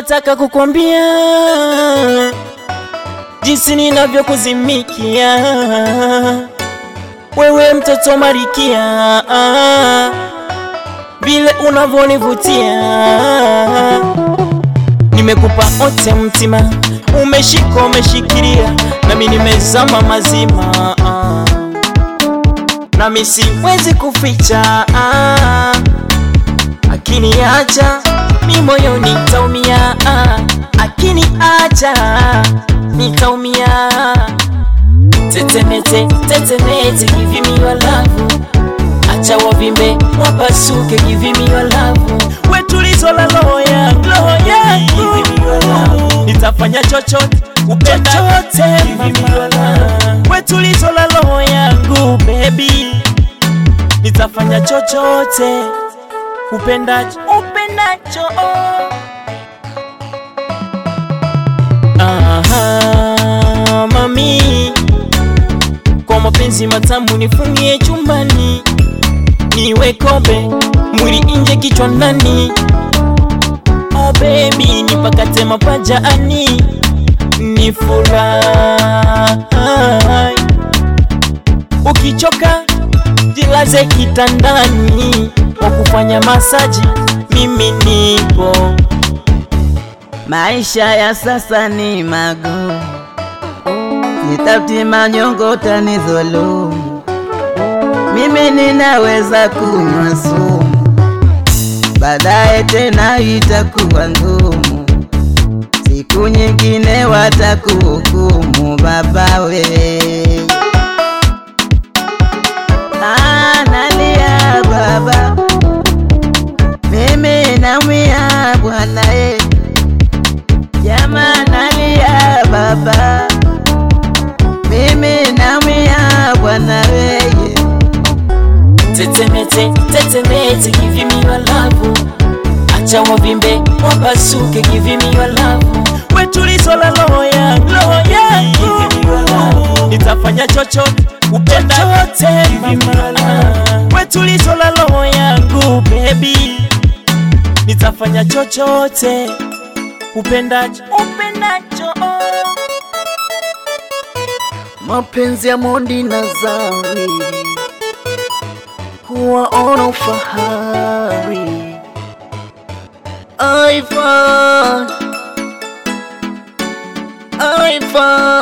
nataka kukwambia jinsi ninavyokuzimikia wewe mtoto Marikia, vile unavonivutia. Nimekupa ote mtima, umeshika umeshikilia, nami nimezama mazima, nami siwezi kuficha. Akiniacha mi moyo nitaumia, akiniacha nitaumia. Tetemete, tetemete, give me your love. Acha wavimbe, wapasuke, give me your love. We tulizo la roho yangu, give me your love. Nitafanya chochote, kupenda chochote, give me your love. We tulizo la roho yangu, baby. Nitafanya chochote, upendacho. Mami, kwa mapenzi matamu nifungie chumbani, niwe kobe, mwili inje kichwa ndani. Oh baby, nipakate mapajani, nifurahi. Ukichoka jilaze kitandani, kwa kufanya masaji mimi nipo. Maisha ya sasa ni magumu, sitafuti manyongo tanizulumu. Mimi ninaweza kunywa sumu, baadaye tena itakuwa ngumu. Siku nyingine watakuhukumu babawe. Nalia baba, mimi naumia bwana jamaa, nalia baba, mimi naumia bwana weye. Tetemete, tetemete, give me your love. Acha wavimbe, wapasuke, give me your love. We tulizo la roho yangu, give me your love. Nitafanya chochote, upenda chochote, give me your love. We tulizo la roho yangu, baby. Nitafanya chochote, upendacho. Mapenzi ya Mondi na Zari, kuwaona ufahari. Ivan